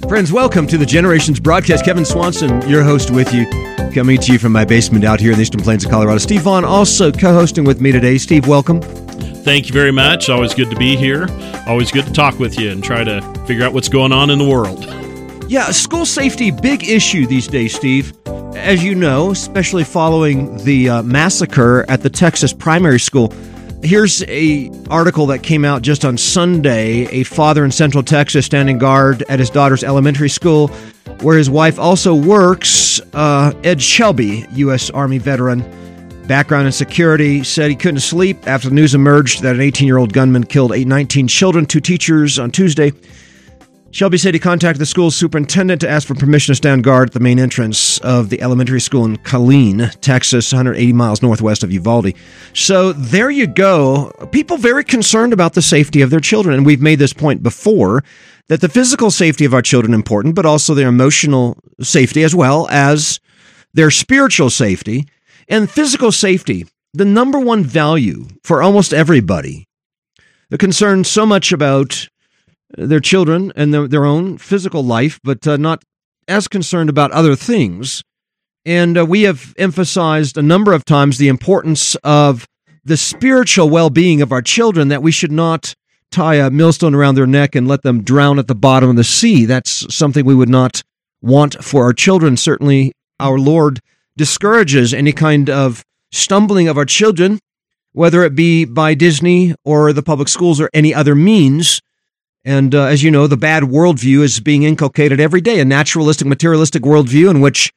Friends, welcome to the Generations broadcast. Kevin Swanson, your host with you, coming to you from my basement out here in the Eastern Plains of Colorado. Steve Vaughn also co-hosting with me today. Steve, welcome. Thank you very much. Always good to be here. Always good to talk with you and try to figure out what's going on in the world. Yeah, school safety, big issue these days, Steve. As you know, especially following the massacre at the Texas primary school. Here's an article that came out just on Sunday. A father in Central Texas standing guard at his daughter's elementary school, where his wife also works. Ed Shelby, U.S. Army veteran, background in security, said he couldn't sleep after the news emerged that an 18-year-old gunman killed 19 children, 2 teachers on Tuesday. Shelby said he contacted the school's superintendent to ask for permission to stand guard at the main entrance of the elementary school in Killeen, Texas, 180 miles northwest of Uvalde. So there you go. People very concerned about the safety of their children. And we've made this point before, that the physical safety of our children is important, but also their emotional safety as well as their spiritual safety. And physical safety, the number one value for almost everybody. They're concerned so much about their children and their own physical life, but not as concerned about other things. And we have emphasized a number of times the importance of the spiritual well-being of our children, that we should not tie a millstone around their neck and let them drown at the bottom of the sea. That's something we would not want for our children. Certainly, our Lord discourages any kind of stumbling of our children, whether it be by Disney or the public schools or any other means. And as you know, the bad worldview is being inculcated every day, a naturalistic, materialistic worldview in which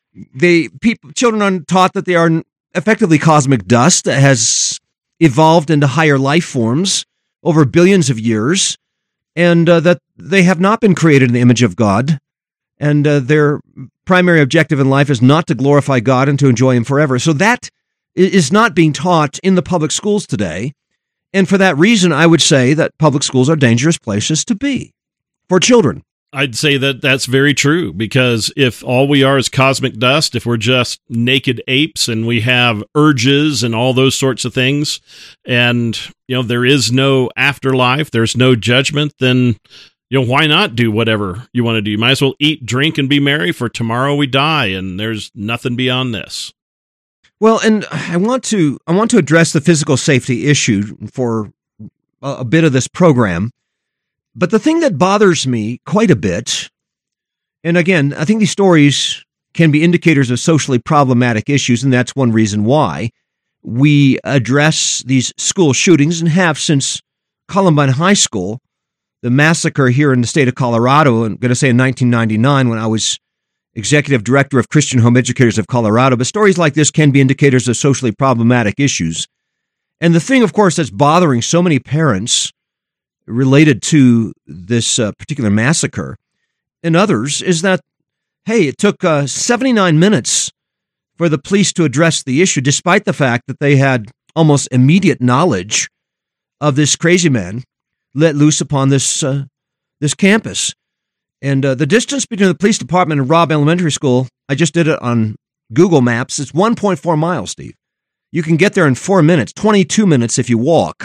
children are taught that they are effectively cosmic dust that has evolved into higher life forms over billions of years, and that they have not been created in the image of God, and their primary objective in life is not to glorify God and to enjoy Him forever. So that is not being taught in the public schools today. And for that reason, I would say that public schools are dangerous places to be for children. I'd say that that's very true, because if all we are is cosmic dust, if we're just naked apes and we have urges and all those sorts of things, and there is no afterlife, there's no judgment, then why not do whatever you want to do? You might as well eat, drink, and be merry, for tomorrow we die, and there's nothing beyond this. Well, and I want to address the physical safety issue for a bit of this program. But the thing that bothers me quite a bit, and again, I think these stories can be indicators of socially problematic issues, and that's one reason why we address these school shootings and have since Columbine High School, the massacre here in the state of Colorado. I'm going to say in 1999, when I was Executive Director of Christian Home Educators of Colorado. But stories like this can be indicators of socially problematic issues. And the thing, of course, that's bothering so many parents related to this particular massacre and others is that, hey, it took 79 minutes for the police to address the issue, despite the fact that they had almost immediate knowledge of this crazy man let loose upon this campus. And the distance between the police department and Robb Elementary School, I just did it on Google Maps, it's 1.4 miles, Steve. You can get there in 4 minutes, 22 minutes if you walk.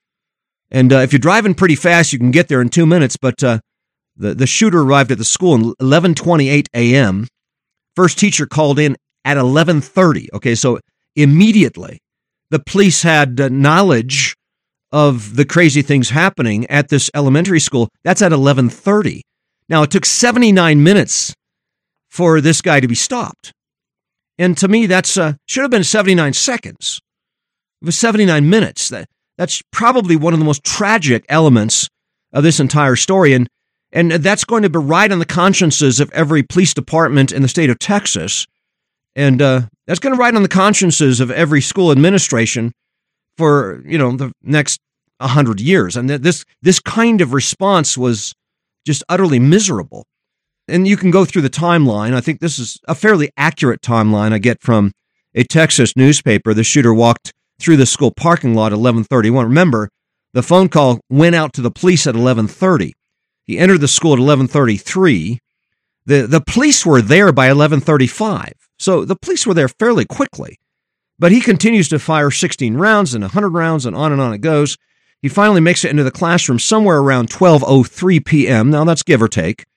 And if you're driving pretty fast, you can get there in 2 minutes. But the shooter arrived at the school at 11:28 a.m. First teacher called in at 11:30. Okay, so immediately the police had knowledge of the crazy things happening at this elementary school. That's at 11:30. Now, it took 79 minutes for this guy to be stopped. And to me, that's should have been 79 seconds. It was 79 minutes. That's probably one of the most tragic elements of this entire story. And that's going to be right on the consciences of every police department in the state of Texas. And that's going to ride on the consciences of every school administration for, the next 100 years. And this kind of response was just utterly miserable. And you can go through the timeline. I think this is a fairly accurate timeline I get from a Texas newspaper. The shooter walked through the school parking lot at 11:31. Remember, the phone call went out to the police at 11:30. He entered the school at 11:33. The police were there by 11:35. So the police were there fairly quickly. But he continues to fire 16 rounds and 100 rounds and on it goes. He finally makes it into the classroom somewhere around 12:03 p.m. Now, that's give or take.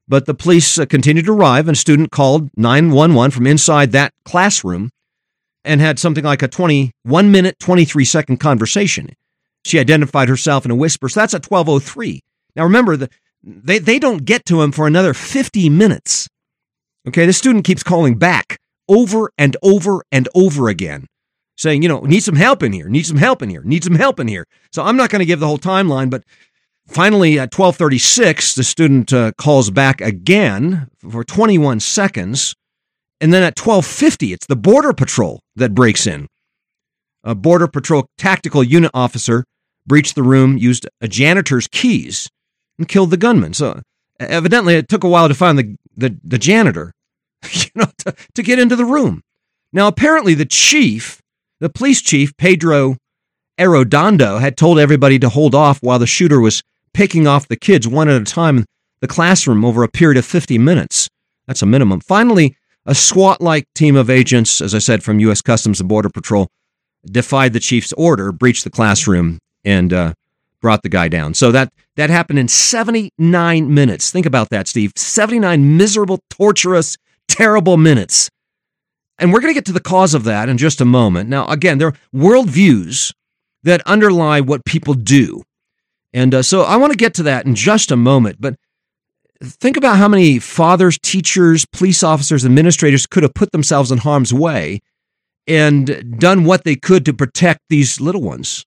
But the police continued to arrive, and a student called 911 from inside that classroom and had something like a 1-minute, 23-second conversation. She identified herself in a whisper. So that's at 12:03. Now remember, they don't get to him for another 50 minutes. Okay, the student keeps calling back over and over and over again, saying, need some help in here, need some help in here, need some help in here. So I'm not going to give the whole timeline, but finally at 12:36, the student calls back again for 21 seconds. And then at 12:50, it's the Border Patrol that breaks in. A Border Patrol tactical unit officer breached the room, used a janitor's keys, and killed the gunman. So evidently it took a while to find the janitor, to get into the room. Now apparently the police chief, Pedro Arredondo, had told everybody to hold off while the shooter was picking off the kids one at a time in the classroom over a period of 50 minutes. That's a minimum. Finally, a SWAT-like team of agents, as I said, from U.S. Customs and Border Patrol, defied the chief's order, breached the classroom, and brought the guy down. So that happened in 79 minutes. Think about that, Steve. 79 miserable, torturous, terrible minutes. And we're going to get to the cause of that in just a moment. Now, again, there are worldviews that underlie what people do. And so I want to get to that in just a moment. But think about how many fathers, teachers, police officers, administrators could have put themselves in harm's way and done what they could to protect these little ones.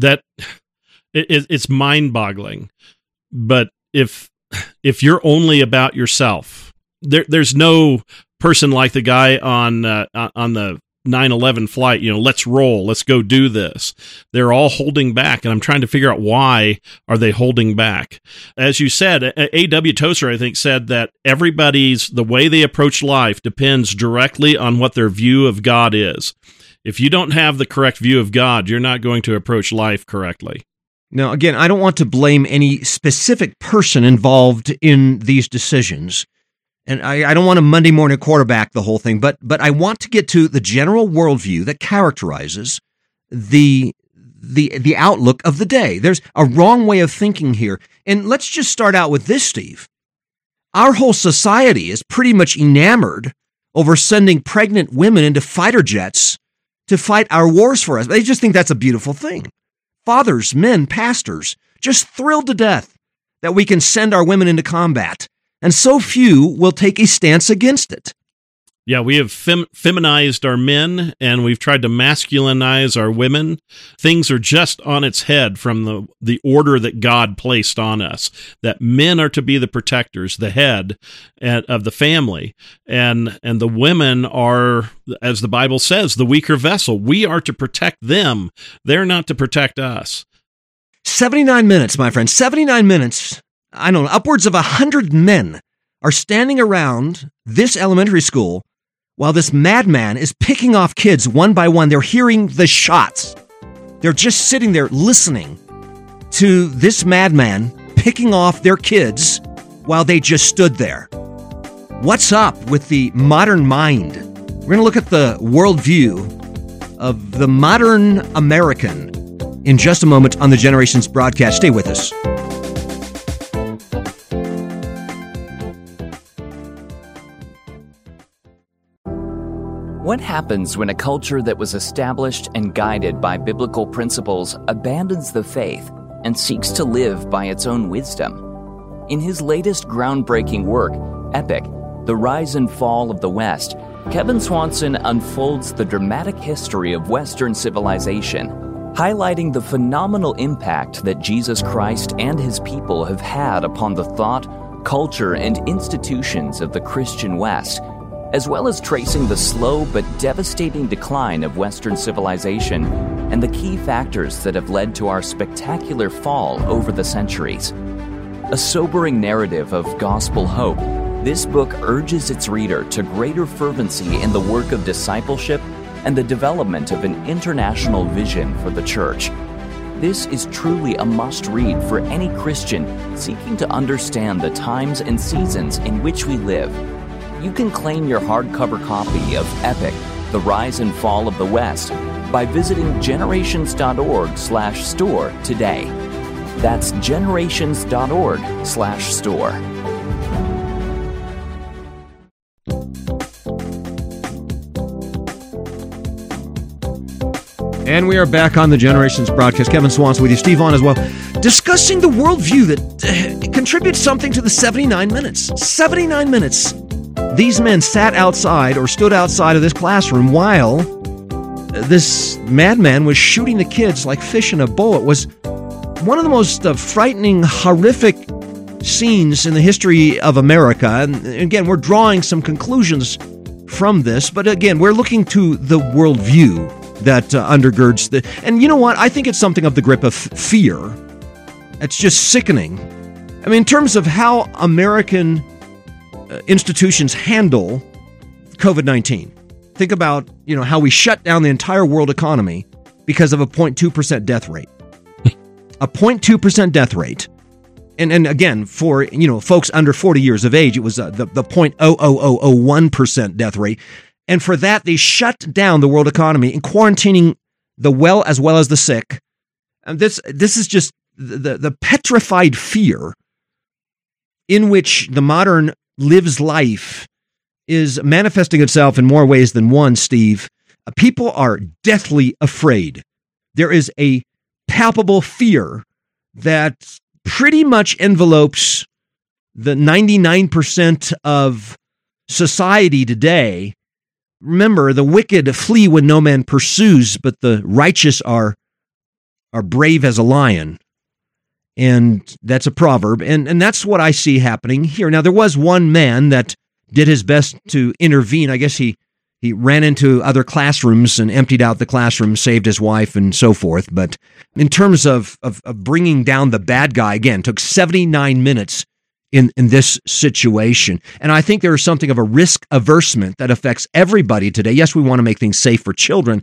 It's mind-boggling. But if you're only about yourself, there's no person like the guy on the 9/11 flight, let's roll, let's go do this. They're all holding back, and I'm trying to figure out why are they holding back. As you said, A.W. Tozer, I think, said that the way they approach life depends directly on what their view of God is. If you don't have the correct view of God, you're not going to approach life correctly. Now, again, I don't want to blame any specific person involved in these decisions. And I don't want to Monday morning quarterback the whole thing, but I want to get to the general worldview that characterizes the outlook of the day. There's a wrong way of thinking here. And let's just start out with this, Steve. Our whole society is pretty much enamored over sending pregnant women into fighter jets to fight our wars for us. They just think that's a beautiful thing. Fathers, men, pastors, just thrilled to death that we can send our women into combat. And so few will take a stance against it. Yeah, we have feminized our men, and we've tried to masculinize our women. Things are just on its head from the order that God placed on us, that men are to be the protectors, the head of the family, and the women are, as the Bible says, the weaker vessel. We are to protect them. They're not to protect us. 79 minutes, my friend, 79 minutes. I don't know, upwards of 100 men are standing around this elementary school while this madman is picking off kids one by one. They're hearing the shots. They're just sitting there listening to this madman picking off their kids while they just stood there. What's up with the modern mind? We're going to look at the worldview of the modern American in just a moment on the Generations broadcast. Stay with us. What happens when a culture that was established and guided by biblical principles abandons the faith and seeks to live by its own wisdom? In his latest groundbreaking work, Epic, The Rise and Fall of the West, Kevin Swanson unfolds the dramatic history of Western civilization, highlighting the phenomenal impact that Jesus Christ and his people have had upon the thought, culture, and institutions of the Christian West, as well as tracing the slow but devastating decline of Western civilization and the key factors that have led to our spectacular fall over the centuries. A sobering narrative of gospel hope, this book urges its reader to greater fervency in the work of discipleship and the development of an international vision for the church. This is truly a must-read for any Christian seeking to understand the times and seasons in which we live. You can claim your hardcover copy of Epic, The Rise and Fall of the West by visiting generations.org/store today. That's generations.org/store. And we are back on the Generations broadcast. Kevin Swanson with you, Steve Vaughn as well, discussing the worldview that contributes something to the 79 minutes. 79 minutes. These men sat outside or stood outside of this classroom while this madman was shooting the kids like fish in a bowl. It was one of the most frightening, horrific scenes in the history of America. And again, we're drawing some conclusions from this, but again, we're looking to the worldview that undergirds the... And you know what? I think it's something of the grip of fear. It's just sickening. I mean, in terms of how American institutions handle COVID-19. Think about, how we shut down the entire world economy because of a 0.2% death rate. A 0.2% death rate. And again, for, folks under 40 years of age, it was the 0.00001% death rate. And for that, they shut down the world economy and quarantining the well as the sick. And this is just the petrified fear in which the modern lives life is manifesting itself in more ways than one, Steve. People are deathly afraid. There is a palpable fear that pretty envelopes the 99% of society today. Remember, the wicked flee when no man pursues, but the righteous are brave as a lion. And that's a proverb. And that's what I see happening here. Now, there was one man that did his best to intervene. I guess he ran into other classrooms and emptied out the classroom, saved his wife and so forth. But in terms of bringing down the bad guy, again, took 79 minutes in this situation. And I think there is something of a risk aversion that affects everybody today. Yes, we want to make things safe for children.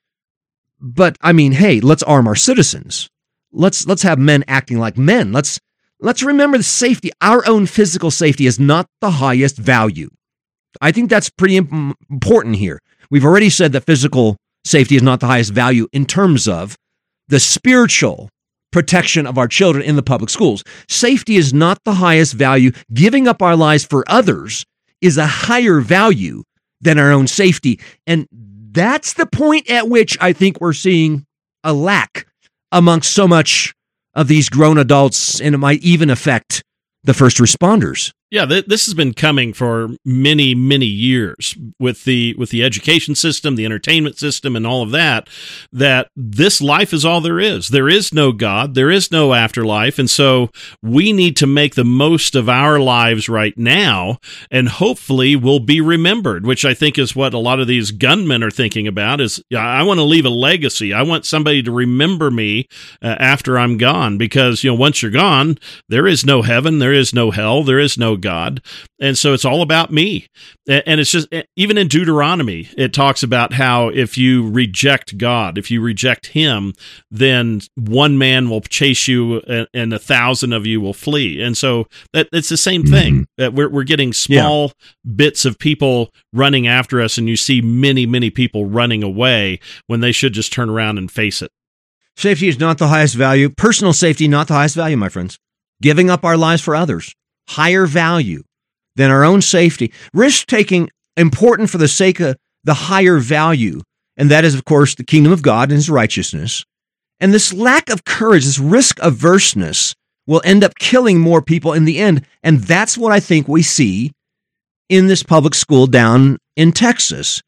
But I mean, hey, let's arm our citizens. Let's have men acting like men. Let's remember the safety. Our own physical safety is not the highest value. I think that's pretty important here. We've already said that physical safety is not the highest value in terms of the spiritual protection of our children in the public schools. Safety is not the highest value. Giving up our lives for others is a higher value than our own safety. And that's the point at which I think we're seeing a lack amongst so much of these grown adults, and it might even affect the first responders. Yeah, this has been coming for many, many years with the education system, the entertainment system, and all of that this life is all there is. There is no God. There is no afterlife. And so we need to make the most of our lives right now, and hopefully we'll be remembered, which I think is what a lot of these gunmen are thinking about is, I want to leave a legacy. I want somebody to remember me after I'm gone, because, once you're gone, there is no heaven, there is no hell, there is no God. And so it's all about me. And it's just, even in Deuteronomy, it talks about how if you reject God, if you reject him, then one man will chase you and 1,000 of you will flee. And so it's the same thing. That we're getting small bits of people running after us, and you see many, many people running away when they should just turn around and face it. Safety is not the highest value. Personal safety, not the highest value, my friends. Giving up our lives for others, higher value than our own safety. Risk-taking, important for the sake of the higher value, and that is, of course, the kingdom of God and his righteousness. And this lack of courage, this risk-averseness, will end up killing more people in the end, and that's what I think we see in this public school down in Texas.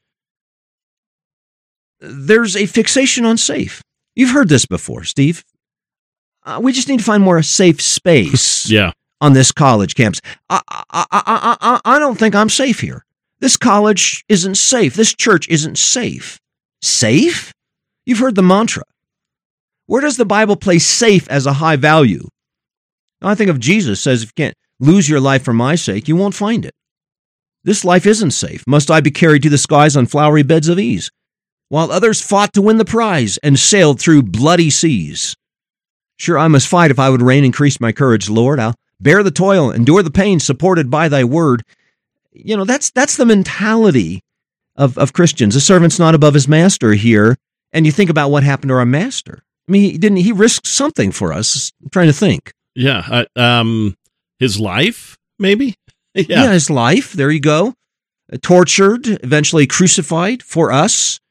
There's a fixation on safe. You've heard this before, Steve. We just need to find more safe space on this college campus. I don't think I'm safe here. This college isn't safe. This church isn't safe. Safe? You've heard the mantra. Where does the Bible place safe as a high value? I think of Jesus says, if you can't lose your life for my sake, you won't find it. This life isn't safe. Must I be carried to the skies on flowery beds of ease, while others fought to win the prize and sailed through bloody seas? Sure, I must fight if I would reign, increase my courage, Lord. I'll bear the toil, endure the pain, supported by thy word. That's the mentality of Christians. A servant's not above his master here. And you think about what happened to our master. I mean, he risked something for us. I'm trying to think. Yeah. His life, maybe? Yeah, his life. There you go. Tortured, eventually crucified for us.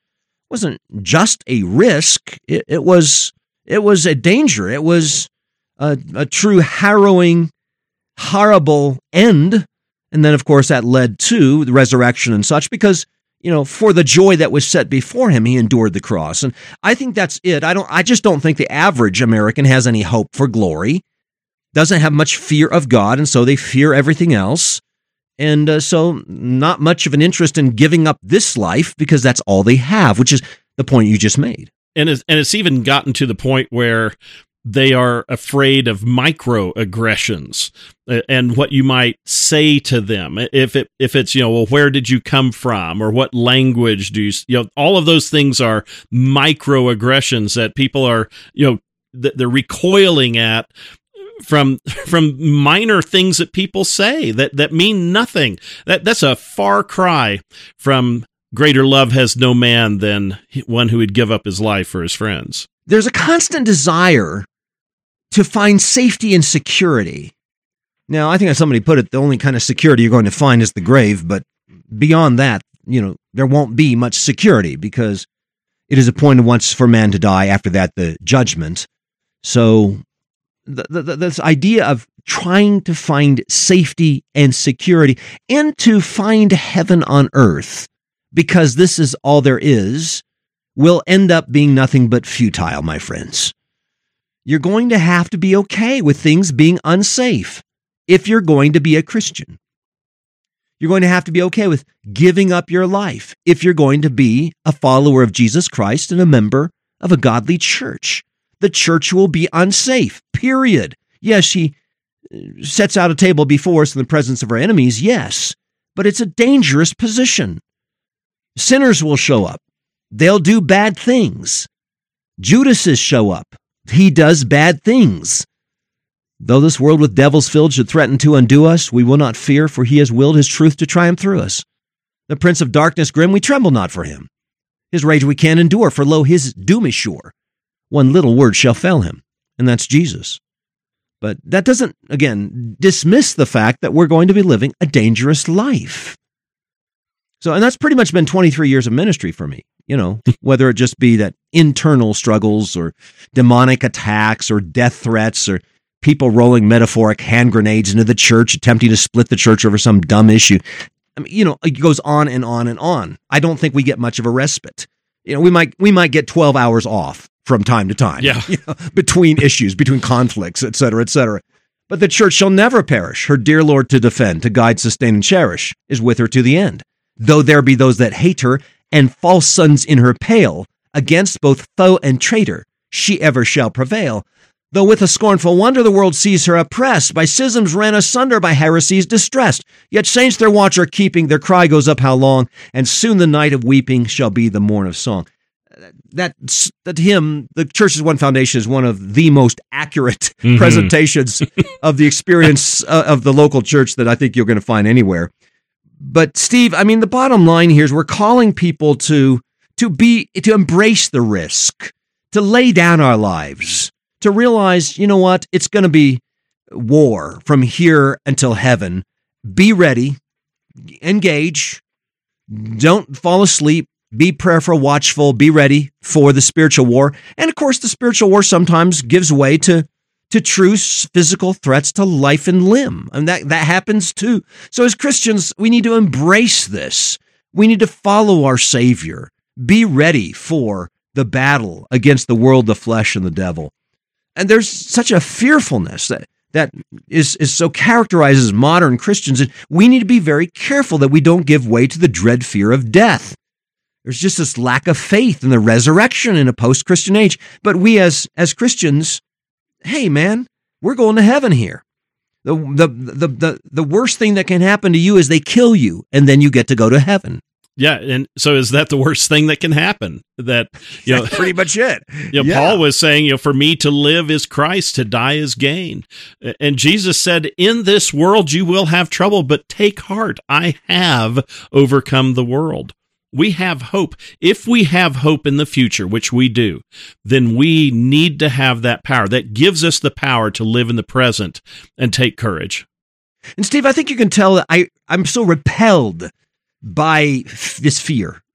wasn't just a risk. It was a danger. It was a true harrowing, horrible end. And then, of course, that led to the resurrection and such, because, for the joy that was set before him, he endured the cross. And I think that's it. I just don't think the average American has any hope for glory, doesn't have much fear of God, and so they fear everything else. And so not much of an interest in giving up this life because that's all they have, which is the point you just made. And it's even gotten to the point where they are afraid of microaggressions and what you might say to them. If it's, well, where did you come from, or what language do you, all of those things are microaggressions that people are, they're recoiling at from minor things that people say that mean nothing. That's a far cry from greater love has no man than one who would give up his life for his friends. There's a constant desire to find safety and security. Now, I think as somebody put it, the only kind of security you're going to find is the grave, but beyond that, there won't be much security, because it is appointed once for man to die, after that the judgment. So this idea of trying to find safety and security and to find heaven on earth, because this is all there is, will end up being nothing but futile, my friends. You're going to have to be okay with things being unsafe if you're going to be a Christian. You're going to have to be okay with giving up your life if you're going to be a follower of Jesus Christ and a member of a godly church. The church will be unsafe, period. Yes, he sets out a table before us in the presence of our enemies, yes, but it's a dangerous position. Sinners will show up. They'll do bad things. Judases show up. He does bad things. Though this world with devils filled should threaten to undo us, we will not fear, for he has willed his truth to triumph through us. The prince of darkness grim, we tremble not for him. His rage we can endure, for lo, his doom is sure. One little word shall fell him, and that's Jesus. But that doesn't, again, dismiss the fact that we're going to be living a dangerous life. So, and that's pretty much been 23 years of ministry for me, whether it just be that internal struggles or demonic attacks or death threats or people rolling metaphoric hand grenades into the church, attempting to split the church over some dumb issue. I mean, it goes on and on and on. I don't think we get much of a respite. We might get 12 hours off from time to time, between issues, between conflicts, et cetera, et cetera. But the church shall never perish. Her dear Lord to defend, to guide, sustain, and cherish is with her to the end. Though there be those that hate her, and false sons in her pale, against both foe and traitor, she ever shall prevail. Though with a scornful wonder the world sees her oppressed, by schisms rent asunder, by heresies distressed. Yet saints their watch are keeping, their cry goes up how long, and soon the night of weeping shall be the morn of song. That hymn, the Church's One Foundation, is one of the most accurate presentations of the experience of the local church that I think you're going to find anywhere. But Steve, I mean, the bottom line here is we're calling people to embrace the risk, to lay down our lives, to realize, what, it's going to be war from here until heaven. Be ready, engage, don't fall asleep. Be prayerful, watchful, be ready for the spiritual war. And of course, the spiritual war sometimes gives way to true physical threats to life and limb. And that happens too. So as Christians, we need to embrace this. We need to follow our Savior. Be ready for the battle against the world, the flesh, and the devil. And there's such a fearfulness that is so characterizes modern Christians. And we need to be very careful that we don't give way to the dread fear of death. There's just this lack of faith in the resurrection in a post-Christian age. But we as Christians, hey man, we're going to heaven here. The worst thing that can happen to you is they kill you, and then you get to go to heaven. Yeah, and so is that the worst thing that can happen? That That's pretty much it. Paul was saying, for me to live is Christ, to die is gain. And Jesus said, in this world you will have trouble, but take heart, I have overcome the world. We have hope. If we have hope in the future, which we do, then we need to have that power. That gives us the power to live in the present and take courage. And Steve, I think you can tell that I'm so repelled by this fear.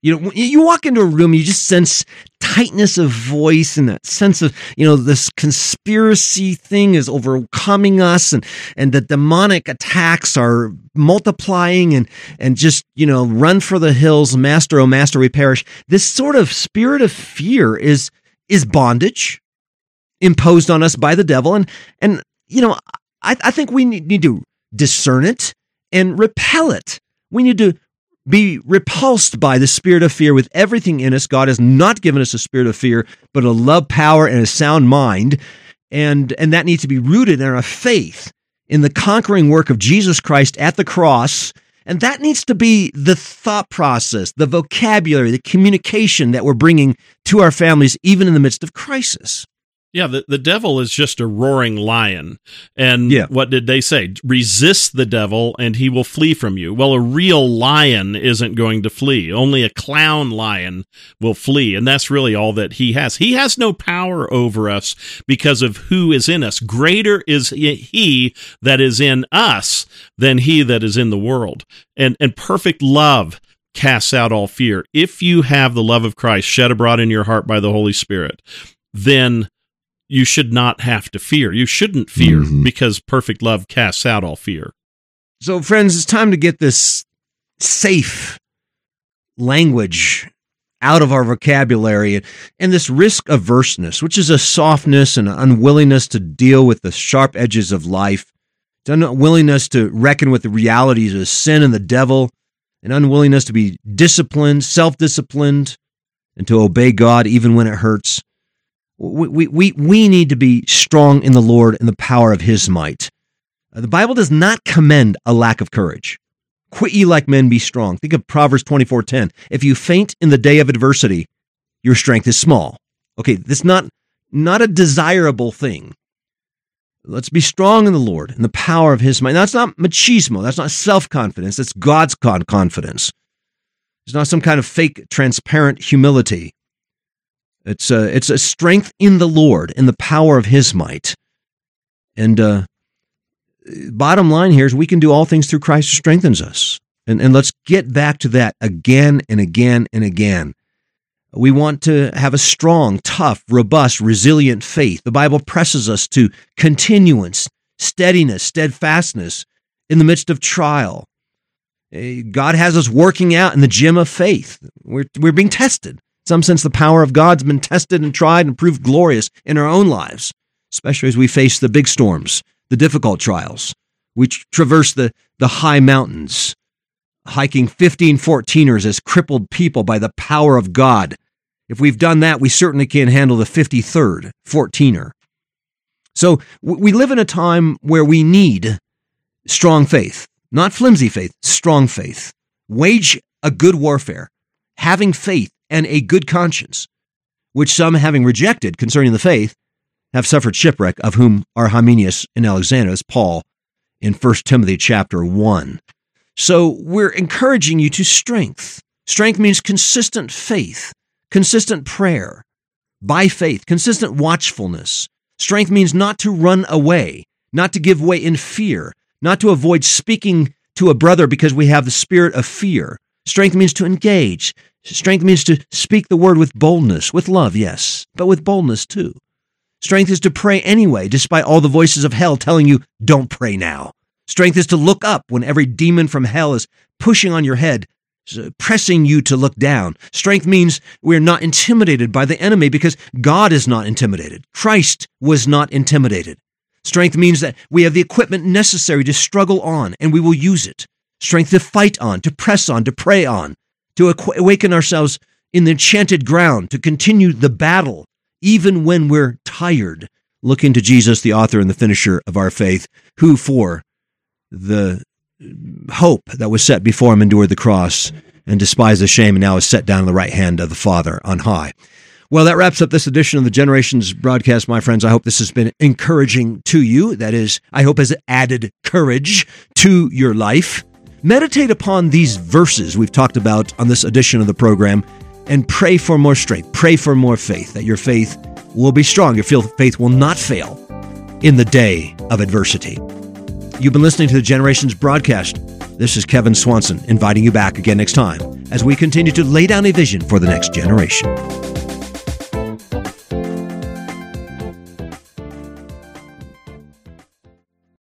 You know, when you walk into a room, you just sense tightness of voice and that sense of, this conspiracy thing is overcoming us and the demonic attacks are multiplying and just, run for the hills, master, oh master, we perish. This sort of spirit of fear is bondage imposed on us by the devil. And I think we need to discern it and repel it. We need to be repulsed by the spirit of fear with everything in us. God has not given us a spirit of fear, but a love, power, and a sound mind. And that needs to be rooted in our faith in the conquering work of Jesus Christ at the cross. And that needs to be the thought process, the vocabulary, the communication that we're bringing to our families, even in the midst of crisis. Yeah, the devil is just a roaring lion. And What did they say? Resist the devil and he will flee from you. Well, a real lion isn't going to flee. Only a clown lion will flee. And that's really all that he has. He has no power over us because of who is in us. Greater is he that is in us than he that is in the world. And perfect love casts out all fear. If you have the love of Christ shed abroad in your heart by the Holy Spirit, then you should not have to fear. You shouldn't fear because perfect love casts out all fear. So, friends, it's time to get this safe language out of our vocabulary and this risk averseness, which is a softness and an unwillingness to deal with the sharp edges of life, it's an unwillingness to reckon with the realities of sin and the devil, an unwillingness to be disciplined, self-disciplined, and to obey God even when it hurts. We need to be strong in the Lord and the power of his might. The Bible does not commend a lack of courage. Quit ye like men, be strong. Think of Proverbs 24:10. If you faint in the day of adversity, your strength is small. Okay, that's not a desirable thing. Let's be strong in the Lord and the power of his might. Now, that's not machismo. That's not self-confidence. That's God's confidence. It's not some kind of fake, transparent humility. It's a strength in the Lord, in the power of his might. And bottom line here is we can do all things through Christ who strengthens us. And let's get back to that again and again and again. We want to have a strong, tough, robust, resilient faith. The Bible presses us to continuance, steadiness, steadfastness in the midst of trial. God has us working out in the gym of faith. We're being tested. In some sense, the power of God's been tested and tried and proved glorious in our own lives, especially as we face the big storms, the difficult trials. We traverse the high mountains, hiking 14ers as crippled people by the power of God. If we've done that, we certainly can handle the 53rd 14er. So we live in a time where we need strong faith, not flimsy faith, strong faith. Wage a good warfare, having faith and a good conscience, which some, having rejected concerning the faith, have suffered shipwreck, of whom are Hymenaeus and Alexander, as Paul in 1 Timothy chapter 1. So we're encouraging you to strength. Strength means consistent faith, consistent prayer, by faith, consistent watchfulness. Strength means not to run away, not to give way in fear, not to avoid speaking to a brother because we have the spirit of fear. Strength means to engage. Strength means to speak the word with boldness, with love, yes, but with boldness too. Strength is to pray anyway, despite all the voices of hell telling you, don't pray now. Strength is to look up when every demon from hell is pushing on your head, pressing you to look down. Strength means we're not intimidated by the enemy because God is not intimidated. Christ was not intimidated. Strength means that we have the equipment necessary to struggle on, and we will use it. Strength to fight on, to press on, to pray on, to awaken ourselves in the enchanted ground, to continue the battle, even when we're tired. Looking to Jesus, the author and the finisher of our faith, who for the hope that was set before him endured the cross and despised the shame, and now is set down on the right hand of the Father on high. Well, that wraps up this edition of the Generations broadcast, my friends. I hope this has been encouraging to you. That is, I hope has added courage to your life. Meditate upon these verses we've talked about on this edition of the program and pray for more strength. Pray for more faith, that your faith will be strong. Your faith will not fail in the day of adversity. You've been listening to the Generations broadcast. This is Kevin Swanson inviting you back again next time as we continue to lay down a vision for the next generation.